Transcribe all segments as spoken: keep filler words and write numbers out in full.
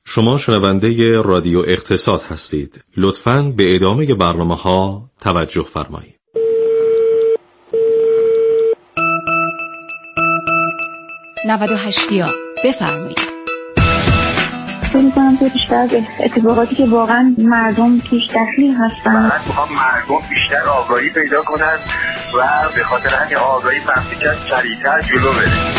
شما شنونده رادیو اقتصاد هستید. لطفاً به ادامه برنامه ها توجه فرمایید. نود و هشتیا بفرمایید. فکر می‌کنم که بیشتر از اتفاقاتی که واقعا مردم پیش دخیل هستن، من می‌خوام مردم بیشتر آگاهی پیدا کنن و به خاطر همین آگاهی مملکت سریع‌تر جلو بره.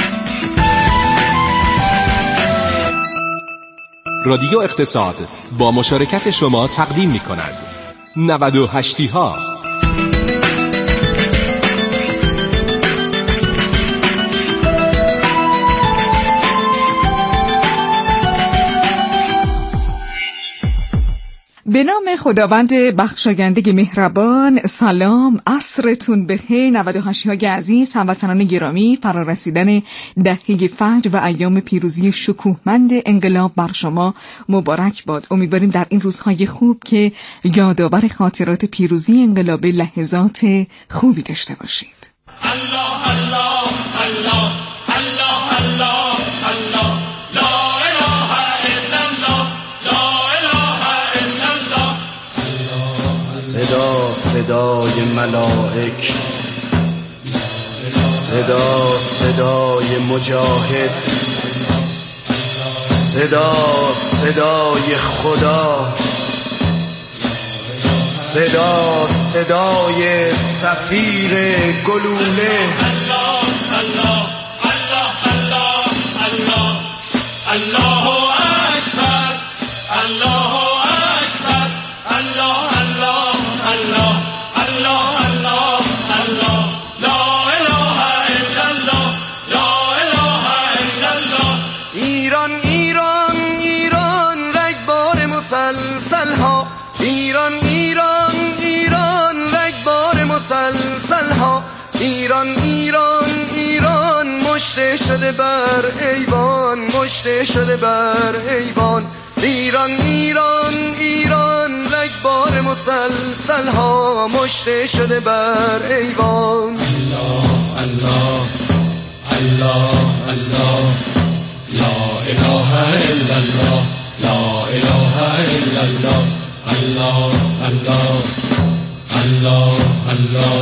رادیو اقتصاد با مشارکت شما تقدیم می‌کند نود و هشتی ها. به نام خداوند بخشاینده مهربان. سلام، عصرتون بخیر. نود و هشت های عزیز، هموطنان گرامی، فرارسیدن دهه فجر و ایام پیروزی شکوهمند انقلاب بر شما مبارک باد. امیدواریم در این روزهای خوب که یادآور خاطرات پیروزی انقلاب لحظات خوبی داشته باشید. الله الله الله الله الله الله صدا صدای ملائک، صدا صدای مجاهد، صدا صدای خدا، صدا صدای سفیر گلوله. الله الله الله الله الله الله اکبر، الله اکبر، الله الله الله الله الله الله لا اله الا الله، لا اله الا الله. ایران ایران ایران رگبار مسلسل ها، ایران ایران ایران رگبار مسلسل ها، ایران ایران ایران مشته شده بر ایوان، مشته شده بر ایوان. ایران ایران ایران رگبار مسلسل ها، مشته شده بر ایوان. الله الله الله الله لا اله الا الله، لا اله الا الله، الله الله الله الله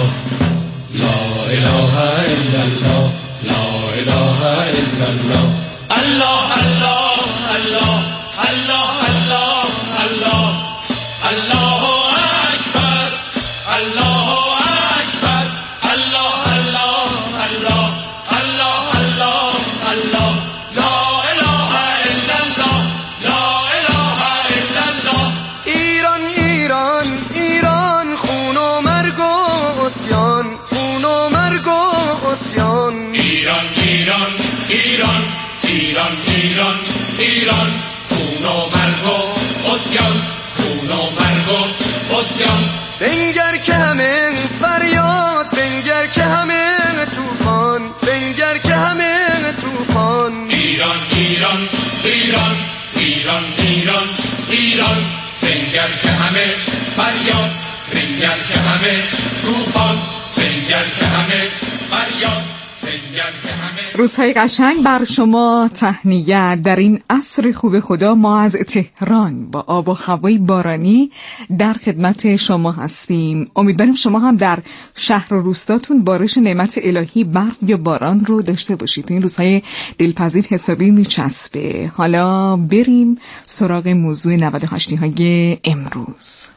لا اله الا الله، لا اله الا الله، الله الله الله الله الله الله الله اکبر، الله اکبر، الله الله الله الله الله الله لا اله الا الله، لا اله الا الله. ایران ایران ایران خون و مرگ و عصیان، خون و مرگ و عصیان. ایران ایران ایران ایران ایران ایران خون و مرگ و عصیان، خون و مرگ و عصیان. بنگر که همه فریاد، بنگر که همه طوفان، بنگر که همه طوفان. ایران ایران ایران ایران ایران ایران بنگر که همه فریاد، بنگر که همه طوفان، بنگر که همه فریاد، بنگر که همه. روزهای قشنگ بر شما تهنیت. در این عصر خوب خدا ما از تهران با آب و هوای بارانی در خدمت شما هستیم. امیدواریم شما هم در شهر و روستاتون بارش نعمت الهی، برف یا باران رو داشته باشید. این روزهای دلپذیر حسابی میچسبه. حالا بریم سراغ موضوع نود و هشت های امروز.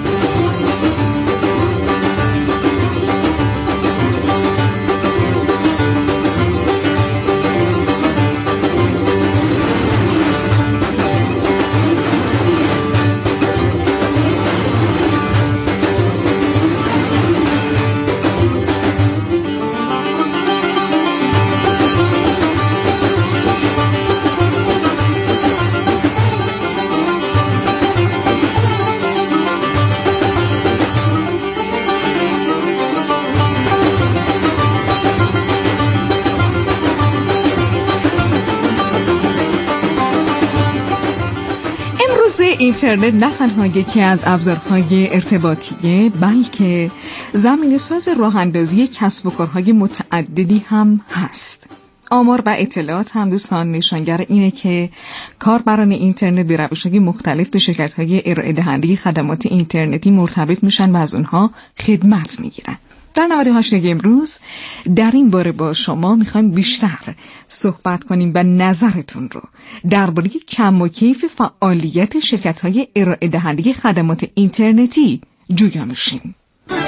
اینترنت نه تنها یکی از ابزارهای ارتباطیه، بلکه زمینه‌ساز راه اندازی کسب و کارهای متعددی هم هست. آمار و اطلاعات هم دوستان نشانگر اینه که کاربران اینترنت به روش‌های مختلف به شرکت‌های ارائه دهنده خدمات اینترنتی مرتبط میشن و از اونها خدمت میگیرن. در نود و هشت امروز در این باره با شما میخوایم بیشتر صحبت کنیم و نظرتون رو درباره کم و کیف فعالیت شرکت‌های ارائه دهنده خدمات اینترنتی جویا میشیم.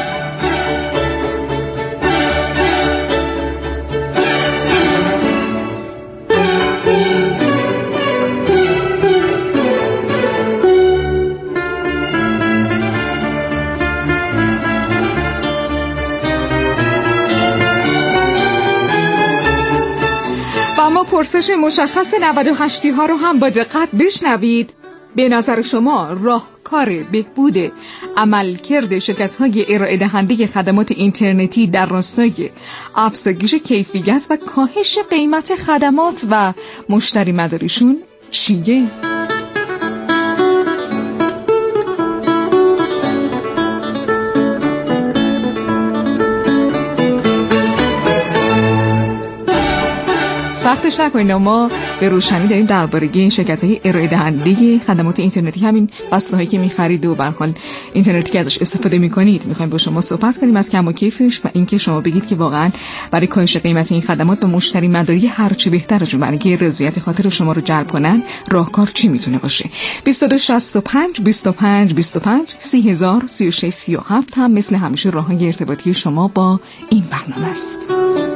اما پرسش مشخص نود و هشت ها رو هم با دقت بشنوید. به نظر شما راهکار بهبود عملکرد شرکت‌های ارائه دهنده خدمات اینترنتی در راستای افزایش کیفیت و کاهش قیمت خدمات و مشتری مداریشون چیه؟ سختش نکنید، ما به روشنی داریم درباره این شرکت‌های ارائه دهنده خدمات اینترنتی، همین بسته‌هایی که می‌خرید و به هر حال اینترنتی که ازش استفاده می‌کنید، می‌خوایم با شما صحبت کنیم از کم و کیفش و اینکه شما بگید که واقعاً برای کاهش قیمت این خدمات و مشتری مداری هر چی بهتره، برای اینکه رضایت خاطر شما رو جلب کنن راهکار چی میتونه باشه. بیست و دو شصت و پنج بیست و پنج بیست و پنج سی هزار سی و شش سی و هفت هم مثل همیشه راههای ارتباطی شما با این برنامه است.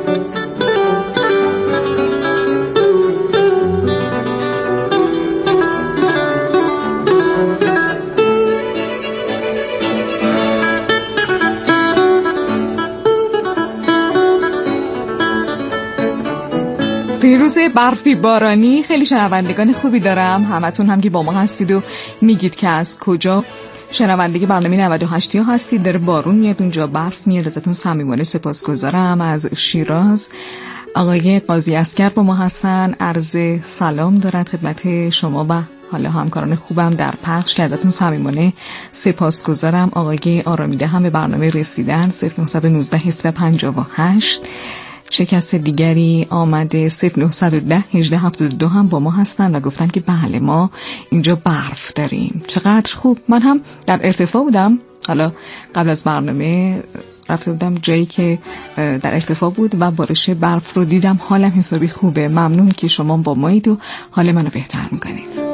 روز برفی بارانی خیلی شنوندگان خوبی دارم، همتون هم که با ما هستید و میگید که از کجا شنونده برنامه نود و هشت ها هستید. داره بارون میاد اونجا، برف میاد، ازتون صمیمانه سپاسگزارم. از شیراز آقای قاضی اسکر با ما هستن، عرض سلام دارن خدمت شما و حالا همکاران خوبم در پخش که ازتون صمیمانه سپاسگزارم. آقای آرامیده هم به برنامه رسیدن، صفر نه یک نه هفده پنجاه و هشت. چه کس دیگری آمده صفر نه یک صفر هجده هفتاد و دو هم با ما هستن و گفتن که بله ما اینجا برف داریم. چقدر خوب. من هم در ارتفاع بودم، حالا قبل از برنامه رفته بودم جایی که در ارتفاع بود و بارش برف رو دیدم، حالم حسابی خوبه. ممنون که شما با مایید و حال منو بهتر میکنید.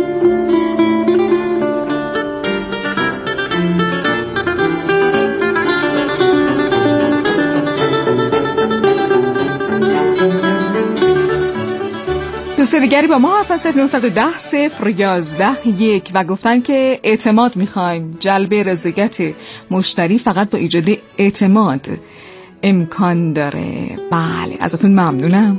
دوست دیگری با ما هستن صفر نه یک صفر صفر یازده یک و گفتن که اعتماد میخوایم، جلب رضایت مشتری فقط با ایجاد اعتماد امکان داره. بله ازتون ممنونم.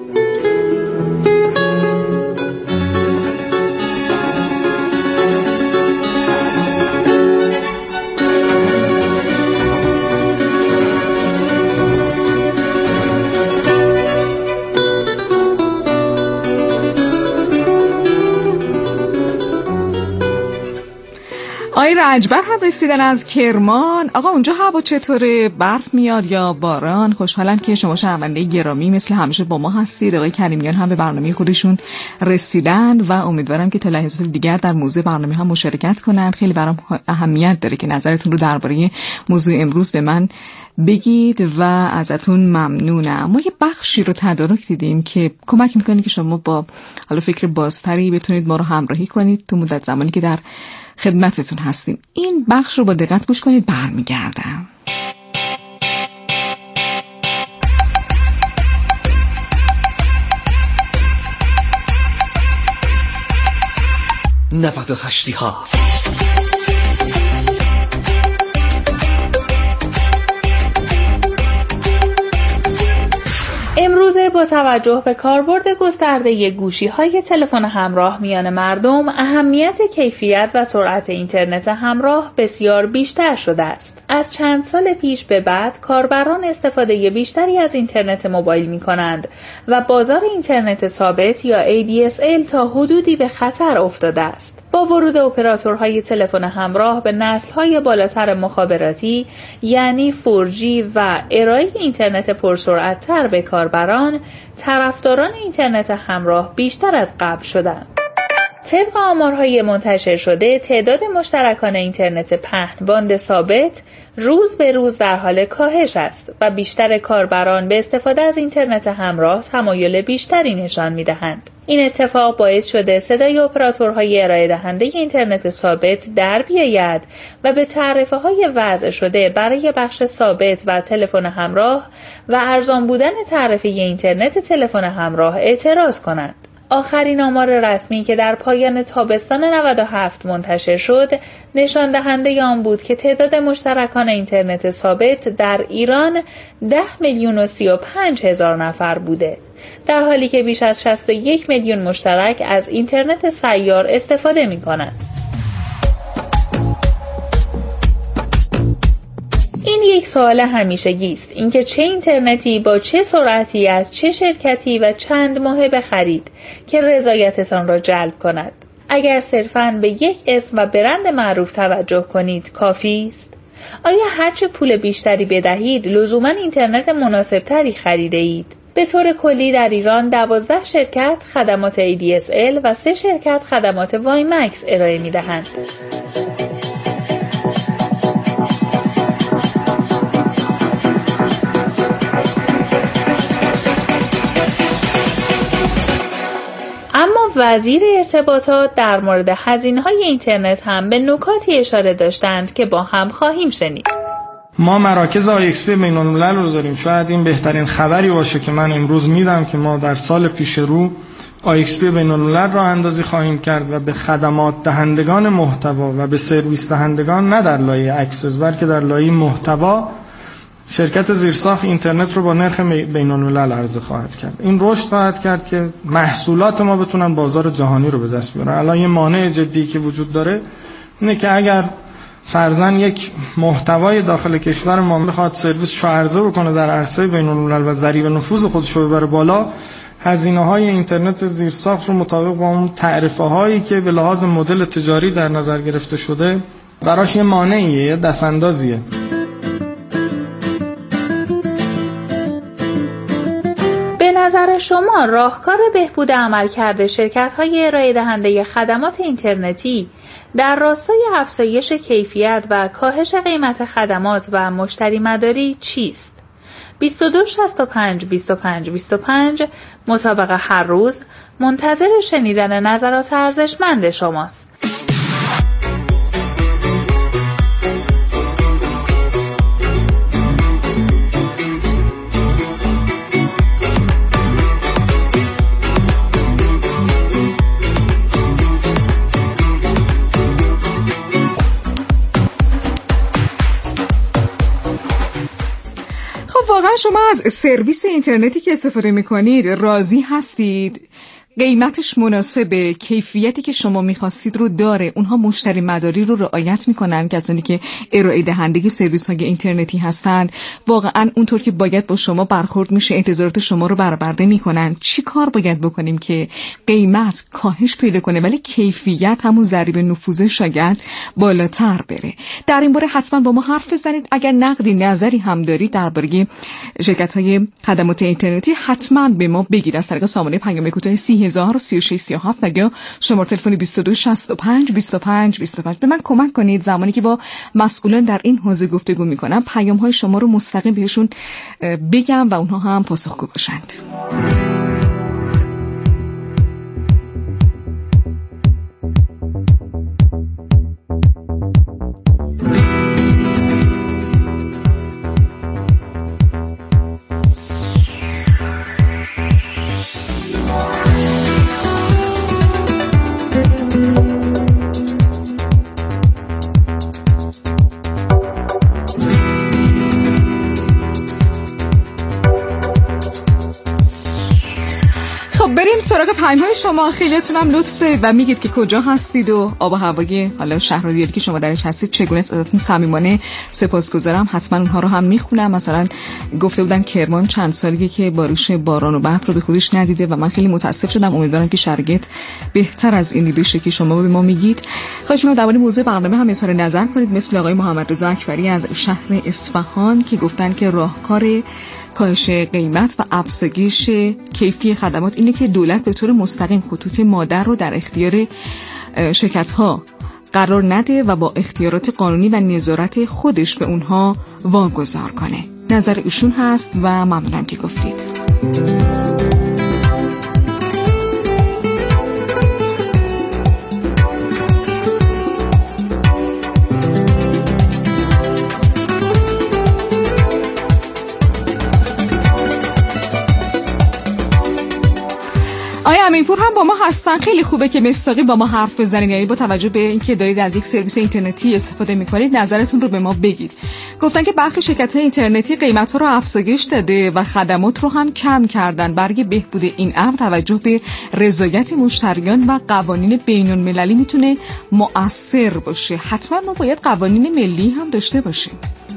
آقای رنجبر هم رسیدن از کرمان. آقا اونجا هوا چطوره؟ برف میاد یا باران؟ خوشحالم که شما شنونده گرامی مثل همیشه با ما هستید. آقای کریمیان هم به برنامه خودشون رسیدن و امیدوارم که تا لحظات دیگر در موضوع برنامه هم مشارکت کنند. خیلی برام اهمیت داره که نظرتون رو درباره موضوع امروز به من بگید و ازتون ممنونم. ما یه بخشی رو تدارک دیدیم که کمک میکنه که شما با حالا فکر بازتری بتونید ما رو همراهی کنید تو مدت زمانی که در خدمتتون هستیم. این بخش رو با دقت گوش کنید، برمیگردم. نود و هشتی ها امروزه با توجه به کاربرد گسترده گوشی‌های تلفن همراه میان مردم، اهمیت کیفیت و سرعت اینترنت همراه بسیار بیشتر شده است. از چند سال پیش به بعد کاربران استفاده بیشتری از اینترنت موبایل می‌کنند و بازار اینترنت ثابت یا ای دی اس ال تا حدودی به خطر افتاده است. با با ورود اپراتورهای تلفن همراه به نسل‌های بالاتر مخابراتی یعنی فور جی و ارائه اینترنت پرسرعت‌تر به کاربران، طرفداران اینترنت همراه بیشتر از قبل شدند. طبق آمارهای منتشر شده، تعداد مشترکان اینترنت پهن‌باند ثابت روز به روز در حال کاهش است و بیشتر کاربران به استفاده از اینترنت همراه تمایل بیشتری نشان می‌دهند. این اتفاق باعث شده صدای اپراتورهای ارائه دهنده اینترنت ثابت در بیاید و به تعرفه‌های وضع شده برای بخش ثابت و تلفن همراه و ارزان بودن تعرفه اینترنت تلفن همراه اعتراض کنند. آخرین آمار رسمی که در پایان تابستان نود و هفت منتشر شد نشان دهنده آن بود که تعداد مشترکان اینترنت ثابت در ایران ده میلیون و سی و پنج هزار نفر بوده، در حالی که بیش از شصت و یک میلیون مشترک از اینترنت سیار استفاده می کنند. این یک سوال همیشگی است، اینکه چه اینترنتی با چه سرعتی از چه شرکتی و چند ماه بخرید که رضایتتان را جلب کند. اگر صرفاً به یک اسم و برند معروف توجه کنید کافی است؟ آیا هرچه پول بیشتری بدهید لزوماً اینترنت مناسبتری خریده اید؟ به طور کلی در ایران دوازده شرکت خدمات ای دی اس ال و سه شرکت خدمات وای مکس ارائه می‌دهند. اما وزیر ارتباطات در مورد هزینه‌های اینترنت هم به نکاتی اشاره داشتند که با هم خواهیم شنید. ما مراکز آی ایکس پی بین‌الملل رو داریم. شاید این بهترین خبری باشه که من امروز میدم که ما در سال پیش رو آی ایکس پی بین‌الملل را اندازی خواهیم کرد و به خدمات دهندگان محتوا و به سرویس دهندگان نه در لایه اکسس بلکه در لایه محتوا شرکت زیرساخت اینترنت رو با نرخ بین‌الملل عرضه خواهد کرد. این رشد خواهد کرد که محصولات ما بتونن بازار جهانی رو به دست بیارن. الان یه مانع جدی که وجود داره اینه که اگر فرضاً یک محتوای داخل کشور ما بخواد سرویس رو عرضه بکنه در عرصه بین‌الملل و ضریب نفوذ خودش رو ببره بالا، هزینه‌های اینترنت زیرساخت رو مطابق با اون تعرفه‌هایی که به لحاظ مدل تجاری در نظر گرفته شده براش یه مانعیه، یه دستاندازیه. به نظر شما راهکار بهبود عملکرد شرکت‌های ارائه دهنده خدمات اینترنتی در راستای افزایش کیفیت و کاهش قیمت خدمات و مشتری مداری چیست؟ بیست و دو شصت و پنج بیست و پنج بیست و پنج مطابق هر روز منتظر شنیدن نظرات ارزشمند شماست. واقعا شما از سرویس اینترنتی که استفاده میکنید راضی هستید؟ قیمتش مناسبه؟ کیفیتی که شما میخواستید رو داره؟ اونها مشتری مداری رو رعایت میکنن؟ کسانی که ارائه دهنده سرویس های اینترنتی هستند واقعا اونطور که باید با شما برخورد میشه؟ انتظارات شما رو برآورده میکنن؟ چی کار باید بکنیم که قیمت کاهش پیدا کنه ولی کیفیت همون ضریب نفوذ شاید بالاتر بره؟ در این باره حتما با ما حرف بزنید. اگر نقدی نظری هم دارید درباره شرکت های خدمات اینترنتی حتما به ما بگید از طریق سامانه پیام کوتاه سی هزار و سی و شش سی و هفت یا شماره تلفن بیست و دو شصت و پنج بیست و پنج بیست و پنج. به من کمک کنید زمانی که با مسئولان در این حوزه گفتگو میکنم پیام های شما رو مستقیم بهشون بگم و اونها هم پاسخگو باشند. پیام های شما خیلیتون هم لطف دارید و میگید که کجا هستید و آب و هوای حالا شهر و دیاری که شما درش هستید چگونه. ازتون صمیمانه سپاسگزارم. حتما اونها رو هم میخونم. مثلا گفته بودن کرمان چند سالیه که بارش باران و برف رو به خودش ندیده و من خیلی متاسف شدم. امیدوارم که شرایط بهتر از اینی بشه که شما به ما میگید. خواهش می‌کنم در مورد موضوع برنامه هم اظهار نظر کنید، مثل آقای محمد رضا اکبری از شهر اصفهان که گفتن که راهکار کاهش قیمت و افزایش کیفی خدمات اینه که دولت به طور مستقیم خطوط مادر رو در اختیار شرکت‌ها قرار نده و با اختیارات قانونی و نظارت خودش به اونها واگذار کنه. نظر ایشون هست و ممنونم که گفتید. آیا امینپور هم با ما هستن؟ خیلی خوبه که مستاقی با ما حرف بزنید، یعنی با توجه به اینکه دارید از یک سرویس اینترنتی استفاده میکنید نظرتون رو به ما بگید. گفتن که برخی شرکت‌های اینترنتی قیمت‌ها رو افزایش داده و خدمات رو هم کم کردن. برای بهبود این امر توجه به رضایت مشتریان و قوانین بین‌المللی میتونه مؤثر باشه. حتما ما باید قوانین ملی هم داشته باشیم.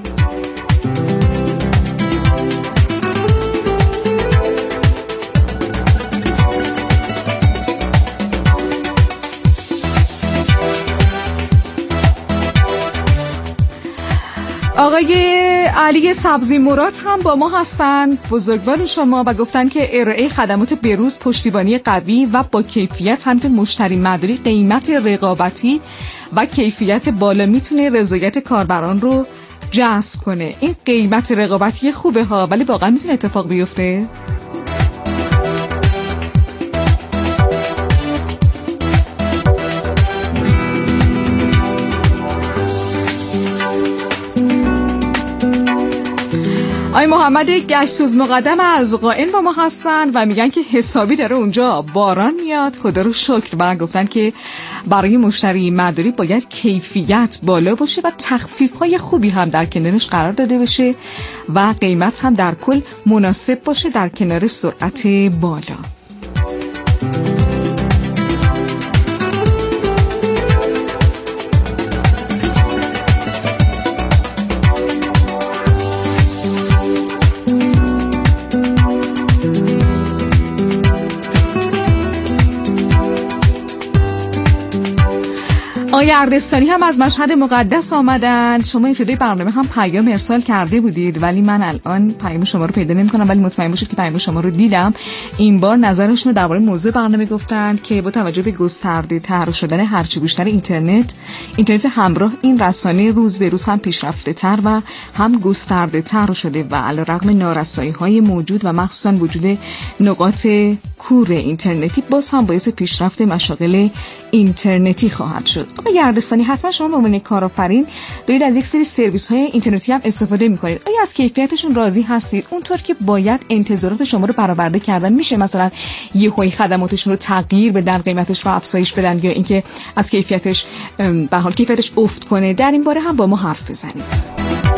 آقای علی سبزی مراد هم با ما هستن، بزرگوار شما، و گفتن که ارائه خدمات بروز، پشتیبانی قوی و با کیفیت، همینطور مشتری مداری، قیمت رقابتی و کیفیت بالا میتونه رضایت کاربران رو جذب کنه. این قیمت رقابتی خوبه ها، ولی واقعا میتونه اتفاق بیفته؟ آی محمد گشسوز مقدم از قائن با ما هستن و میگن که حسابی داره اونجا باران میاد، خدا رو شکر. و گفتن که برای مشتری مداری باید کیفیت بالا باشه و تخفیف‌های خوبی هم در کنارش قرار داده بشه و قیمت هم در کل مناسب باشه در کنار سرعت بالا. آقای اردستانی هم از مشهد مقدس آمدن. شما ابتدای برنامه هم پیام ارسال کرده بودید ولی من الان پیام شما رو پیدا نمی‌کنم، ولی مطمئن باشید که پیام شما رو دیدم. این بار نظرشون رو درباره موضوع برنامه گفتند که با توجه به گسترده تر شدن هرچی بیشتر اینترنت، اینترنت همراه، این رسانه روز به روز هم پیشرفته تر و هم گسترده تر شده و علیرغم نارسایی‌های موجود و مخصوصا وجود نقاط کور اینترنتی باز هم باعث پیشرفت مشاغل اینترنتی خواهد شد. آقای اردستانی، حتما شما به عنوان کارآفرین دارید از یک سری سرویس‌های اینترنتی هم استفاده می‌کنید. آیا از کیفیتشون راضی هستید؟ اونطور که باید انتظارات شما رو برآورده کردن میشه مثلا یهویی خدماتشون رو تغییر بدن، قیمتش رو افزایش بدن، یا اینکه از کیفیتش به حال کیفیتش افت کنه؟ در این باره هم با ما حرف بزنید.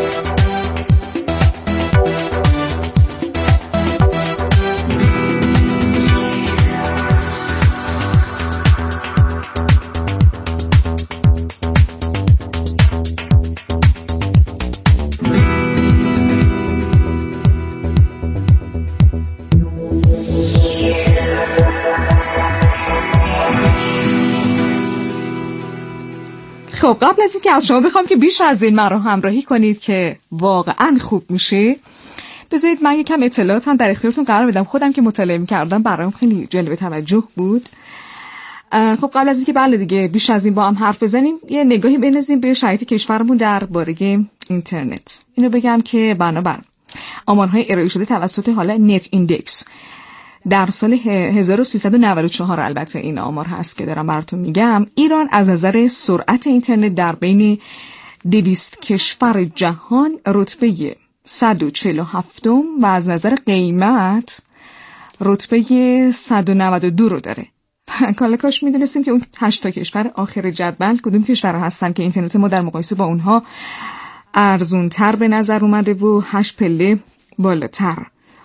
خب قبل از اینکه از شما بخوام که بیش از این مرا همراهی کنید که واقعا خوب میشه، بذارید من یکم اطلاعات هم در اختیارتون قرار بدم. خودم که مطالعه می‌کردم برام خیلی جلب توجه بود. خب قبل از اینکه بله دیگه بیش از این با هم حرف بزنیم، یه نگاهی بندازیم به شرایط کشورمون درباره اینترنت. اینو بگم که بنابر آمارهای ارائه شده توسط حالا نت ایندکس در سال هزار و سیصد و نود و چهار، البته این آمار هست که دارم براتون میگم، ایران از نظر سرعت اینترنت در بین دویست کشور جهان رتبه صد و چهل و هفت و از نظر قیمت رتبه صد و نود و دو رو داره. کالا کاش میدونستیم که اون هشت تا کشور آخر جدول کدوم کشورها هستن که اینترنت ما در مقایسه با اونها ارزون تر به نظر اومده و هشت پله بالاتر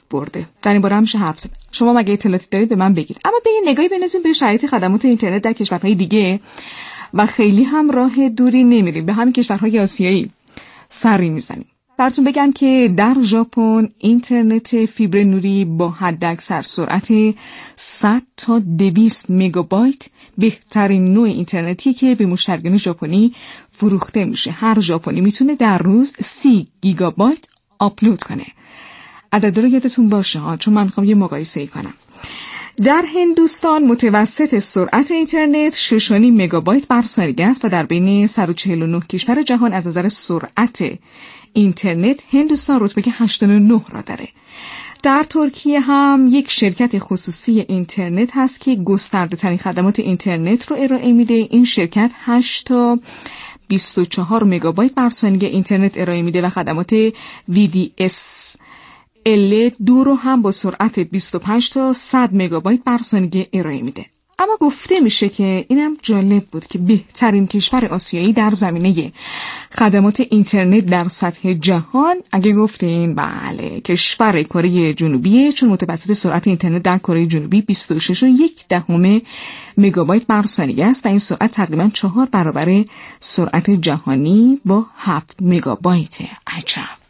برده. در این باره هم میشه حرف زد. شما مگه اطلاعاتی دارید به من بگید. اما بگید نگاهی بندازیم به شرایط خدمات اینترنت در کشورهای دیگه و خیلی هم راه دوری نمیریم، به همین کشورهای آسیایی سری میزنیم. براتون بگم که در ژاپن اینترنت فیبر نوری با حداکثر سرعت صد تا دویست مگابایت بهترین نوع اینترنتی که به مشتریان ژاپنی فروخته میشه. هر ژاپنی میتونه در روز سی گیگابایت آپلود کنه. عدد رو یادتون باشه ها، چون من میخوام یه مقایسه کنم. در هندوستان متوسط سرعت اینترنت شش و نیم مگابایت بر ثانیه است و در بین صد و چهل و نه کشور جهان از نظر سرعت اینترنت هندوستان رتبه هشتاد و نه را داره. در ترکیه هم یک شرکت خصوصی اینترنت هست که گسترده ترین خدمات اینترنت رو ارائه میده. این شرکت هشت تا بیست و چهار مگابایت بر ثانیه اینترنت ارائه میده و خدمات وی دی اس ال دو رو هم با سرعت بیست و پنج تا صد مگابایت بر ثانیه ارائه میده. اما گفته میشه که اینم جالب بود که بهترین کشور آسیایی در زمینه خدمات اینترنت در سطح جهان، اگه گفتین بله، کشور کره جنوبیه، چون متوسط سرعت اینترنت در کره جنوبی بیست و شش و یک دهم مگابایت بر ثانیه است و این سرعت تقریبا چهار برابر سرعت جهانی با هفت مگابایت. عجب.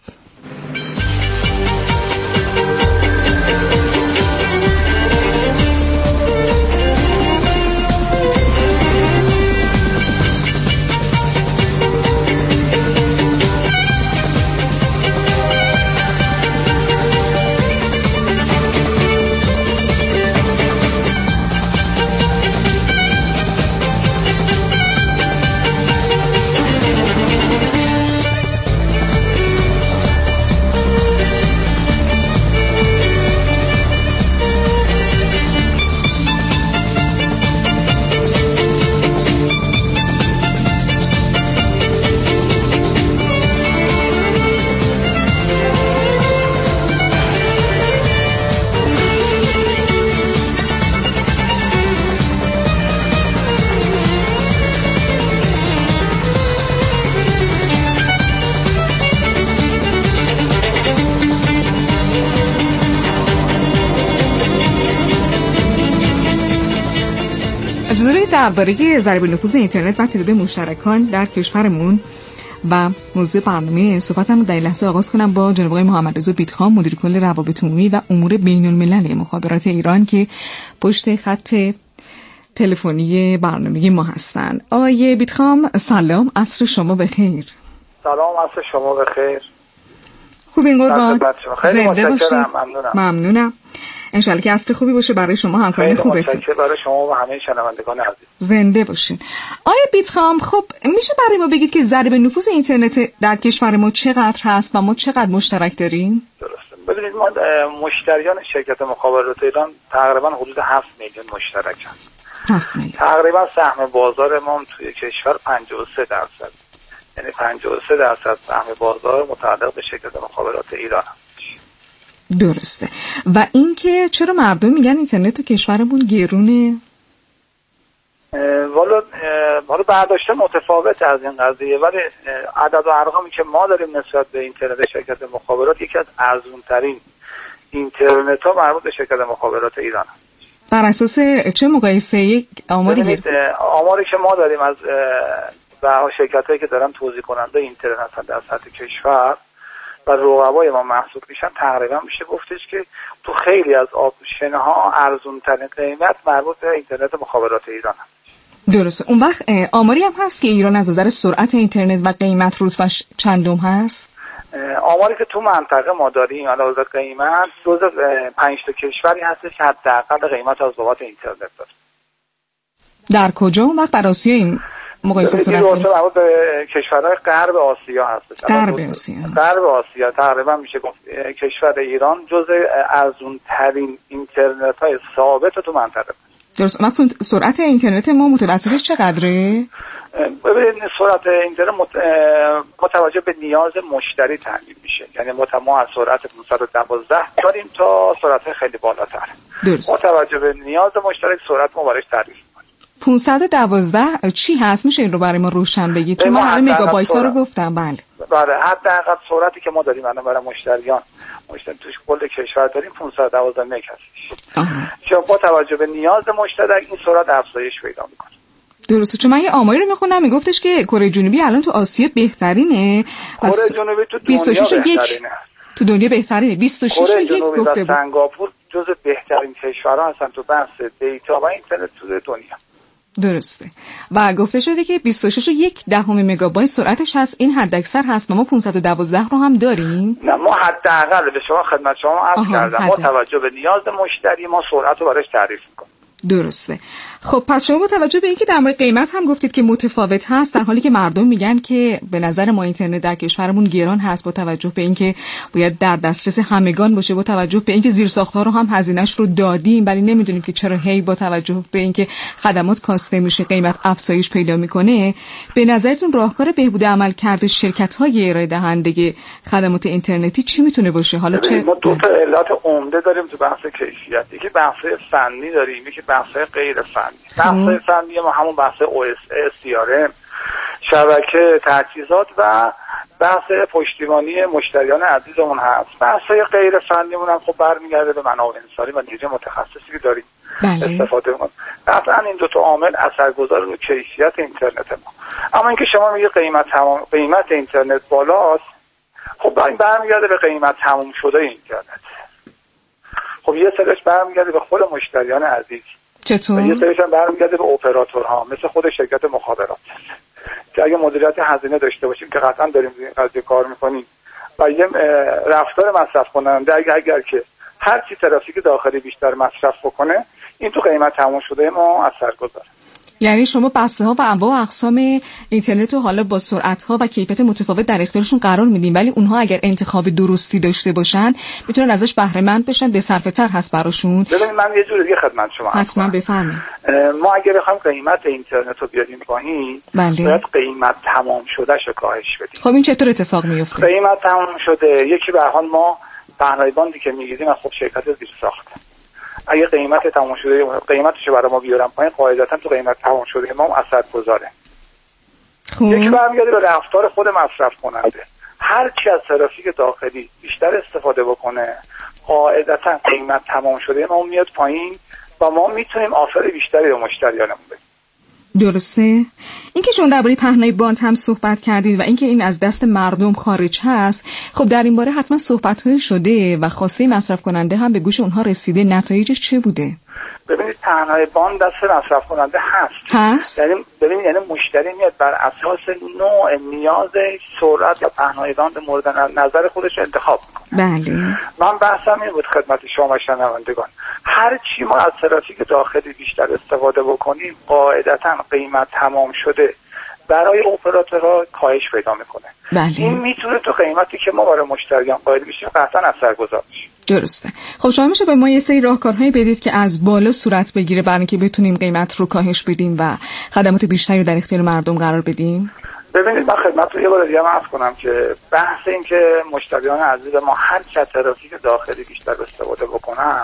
درباره ضریب نفوذ اینترنت و تعداد مشترکان در کشورمون و موضوع برنامه صحبتم رو در لحظه آغاز کنم با جناب آقای محمد رضا بیتخام، مدیر کل روابط عمومی و امور بین الملل مخابرات ایران که پشت خط تلفنی برنامه ما هستن. آقای بیتخام سلام، عصر شما بخیر. سلام، عصر شما بخیر. خوبین قربان؟ زنده باشید. ممنونم. ممنونم. انشالله که اصل خوبی باشه برای شما، همکاری خوبه برای شما و همه شنوندگان عزیز. زنده باشین. آیا بیتخام، خب میشه برای ما بگید که ضریب نفوذ اینترنت در کشور ما چقدر هست و ما چقدر مشترک داریم؟ درسته. ببینید ما مشتریان شرکت مخابرات ایران تقریبا حدود هفت میلیون مشترک هست. هفت میلیون. تقریبا سهم بازار ما توی کشور پنجاه و سه درصد. یعنی پنجاه و سه درصد سهم بازار متعلق به شرکت مخابرات ایران هست. درسته. و اینکه چرا مردم میگن اینترنت تو کشورمون گرونه؟ والا حالا برداشت متفاوت از این قضیه، ولی عدد و ارقامی که ما داریم نسبت به اینترنت شرکت مخابرات یکی از ارزان‌ترین اینترنت ها مربوط به شرکت مخابرات ایران هست. بر اساس چه مقایسه یک آماری؟ آماری که ما داریم از و شرکتایی که دارن توزیع کننده اینترنت هستن در سطح کشور و رقبای ما محسوب میشن، تقریبا میشه گفتش که تو خیلی از آپشن ها ارزون ترین قیمت مربوط به اینترنت مخابرات ایران هست. درسته. اون وقت آماری هم هست که ایران از نظر سرعت اینترنت و قیمت رتبهش چندم هست؟ آماری که تو منطقه ما داریم علاوه بر قیمت جزو پنج تا کشوری هستش که حداقل قیمت از بابت اینترنت داره. در کجا؟ اون وقت در آسیا این مقایسه صورت میگیره؟ مربوط به کشورهای غرب آسیا هست. غرب آسیا. غرب آسیا تقریبا میشه گفت کشور ایران جزو ارزون ترین اینترنت های ثابت تو منطقه. درست. مثلا سرعت اینترنت ما متوسطش چقدره؟ ببینید سرعت اینترنت متوجه به نیاز مشتری تعیین میشه. یعنی ما از سرعت پانصد و دوازده داریم تا سرعت خیلی بالاتر. درست. متوجه به نیاز مشتری سرعت ما براش تعریف پانصد و دوازده چی هست؟ میشه این رو برای ما روشن بگید؟ چون من همه مگابایت ها رو گفتم. بله بله، حداقل سرعتی که ما داریم الان برای مشتریان مشترک توش کل کشور داریم پانصد و دوازده مگ هستش که با توجه به نیاز مشترک این سرعت افزایش پیدا میکنه. درسته، چون من یه آماری رو میخونم میگفتش که کره جنوبی الان تو آسیا بهترینه، کره جنوبی تو دنیا بهترینه، تو دنیا بهترینه بیست و شش یک گفته بود. سنگاپور جزو بهترین کشورها هستن تو بحث دیتا و اینترنت تو دنیا. درسته، و گفته شده که بیست و شش و یک دهم مگابایت سرعتش هست. این حد اکثر هست. ما پانصد و دوازده رو هم داریم. نه ما حداقل به شما خدمت شما عرض کردم ما توجه به نیاز مشتری ما سرعت رو براش تعریف میکنیم. درسته. خب پس شما با توجه به اینکه در مورد قیمت هم گفتید که متفاوت هست، در حالی که مردم میگن که به نظر ما اینترنت در کشورمون گران هست با توجه به اینکه باید در دسترس همگان باشه، با توجه به اینکه زیرساخت‌ها رو هم هزینه‌اش رو دادیم ولی نمیدونیم که چرا هی با توجه به اینکه خدمات کاسته میشه قیمت افزایش پیدا میکنه. به نظرتون راهکار بهبود عملکرد شرکت‌های ارائه دهنده خدمات اینترنتی چی میتونه باشه؟ حالا چه ما دو تا علت عمده داریم تو بحث کیفیت. یکی بحث فنی داریم، یکی بحث غیر فنی. بحث فنی ما همون بحث او اس اس، سی آر ام، شبکه، تجهیزات و بحث پشتیبانی مشتریان عزیزمون هست. بحث غیر فنیمون هم خب برمیگرده به منابع انسانی و نیروی متخصصی که داریم بله. استفاده می‌کنیم. قطعاً این دو تا عامل اثرگذار رو کیفیت اینترنت ما. اما اینکه شما میگه قیمت تمام قیمت اینترنت بالاست، خب این برمیگرده به قیمت تموم شده اینترنت. خب یه سرش برمیگرده به خود مشتریان عزیز. چطور؟ یه سرش هم برمیگرده به اپراتورها مثل خود شرکت مخابرات که اگه مدیریت هزینه داشته باشیم که قطعا داریم این قضیه کار میکنیم و یه رفتار مصرف کننده اگر اگر که هر چی ترافیک داخلی بیشتر مصرف بکنه این تو قیمت تموم شده ما اثر گذاره. یعنی شما بسته ها و انواع و اقسام اینترنت رو حالا با سرعت ها و کیفیت متفاوت در اختیارشون قرار میدین، ولی اونها اگر انتخاب درستی داشته باشن میتونن ازش بهره مند بشن، به صرفه تر هست براشون. ببینید من یه جور دیگه خدمت شما حتما بفرمایید. ما اگه بخوایم قیمت اینترنت رو بیاریم پایین باید قیمت تمام شده شو کاهش بدیم. خب این چطور اتفاق میفته؟ قیمت تمام شده یکی به حال ما پهنای باندی که میگیریم از خب شرکت زیرساخت، اگه قیمت تمام شده قیمتشو برای ما بیارن پایین قاعدتا تو قیمت تمام شده ما اثر گذاره. خب یکی برمیگرده به رفتار خود مصرف کننده. هر کی از ترافیک داخلی بیشتر استفاده بکنه قاعدتا قیمت تمام شده ما میاد پایین و ما میتونیم آفر بیشتری به مشتریانمون بدیم. درسته. اینکه شما درباره پهنای باند هم صحبت کردید و اینکه این از دست مردم خارج هست، خب در این باره حتما صحبت‌های شده و خواسته مصرف کننده هم به گوش اونها رسیده. نتایجش چه بوده؟ ببینید پهنای باند دست مصرف کننده هست. هست؟ یعنی ببینید یعنی مشتری میاد بر اساس نوع نیاز سرعت و پهنای باند مورد نظر خودش انتخاب میکنه. بله. من بحثم این بود خدمت شما و شنوندگان، هر چی ما از ترافیک داخلی بیشتر استفاده بکنیم قاعدتا قیمت تمام شده برای اپراتورها کاهش پیدا میکنه. بله. این میتونه تو قیمتی که ما برای مشتریان قائل میشیم قطعا اثرگذار بشه. درسته. خب شما میشه به ما یه سری راهکارهایی بدید که از بالا صورت بگیره برای اینکه بتونیم قیمت رو کاهش بدیم و خدمات بیشتری رو در اختیار مردم قرار بدیم؟ ببینید من خدمت رو یه بار دیگه عرض کنم که بحث این که مشتریان عزیز ما هر چه ترافیک داخلی بیشتر استفاده بکنن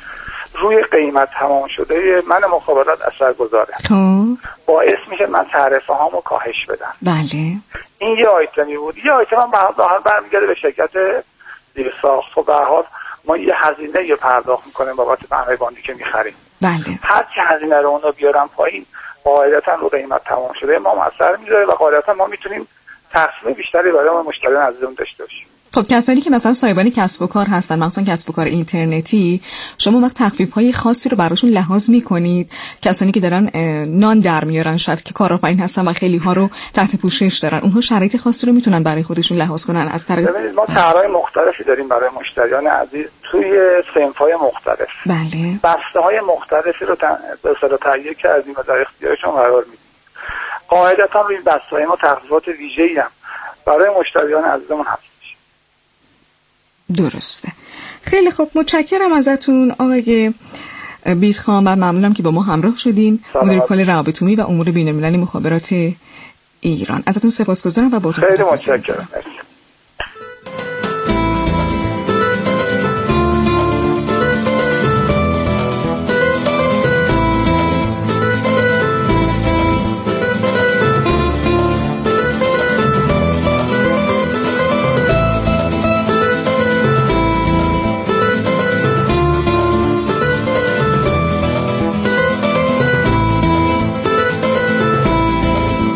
روی قیمت تمام شده من مخابرات اثر گذاره. خب باعث میشه من تعرفه هامو کاهش بدم. بله. این یه آیتمی بود. یه آیتم هم به حال برمیگرده به شرکت زیرساخت و به حال ما یه هزینه یه پرداخت میکنیم بابت پهنای باندی که میخریم. بله. هر چه هزینه رو اونو بیارن پایین قاعدتا رو قیمت تمام شده ما اثر میذاره و قاعدتا ما میتونیم تخفیف بیشتری برای ما مشتریان عزیزمون داشته باشیم. خب کسانی که مثلا صاحبان کسب و کار هستن، مثلا کسب و کار اینترنتی، شما وقت تخفیف‌های خاصی رو براشون لحاظ می‌کنید؟ کسانی که دارن نان در میارن، شاید که کارآفرین هستن و خیلی ها رو تحت پوشش دارن، اونها شرایط خاصی رو میتونن برای خودشون لحاظ کنن از طریق ببینید ما طرح‌های مختلفی داریم برای مشتریان عزیز توی صنف‌های مختلف. بله. بسته‌های مختلفی رو به اصطلاح تهیه کردیم و در اختیارشون قرار میدیم. قاعدتاً روی بسته‌های ما تخفیفات ویژه‌ای هم برای مشتریان عزیزمون هست. درسته. خیلی خوب، متشکرم ازتون آقای بیتخان و ممنونم که با ما همراه شدین. مدیر کل روابط عمومی و امور بین‌المللی مخابرات ایران. ازتون سپاسگزارم و با خیلی متشکرم.